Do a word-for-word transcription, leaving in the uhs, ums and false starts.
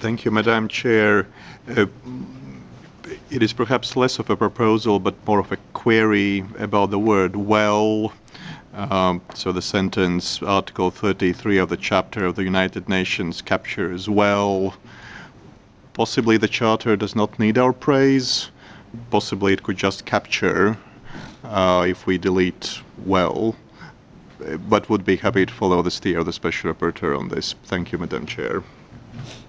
Thank you, Madam Chair. Uh, it is perhaps less of a proposal, but more of a query about the word well. Um, so the sentence, Article thirty-three of the chapter of the United Nations captures well. Possibly the Charter does not need our praise. Possibly it could just capture uh, if we delete well. But would be happy to follow the steer of the Special Rapporteur on this. Thank you, Madam Chair.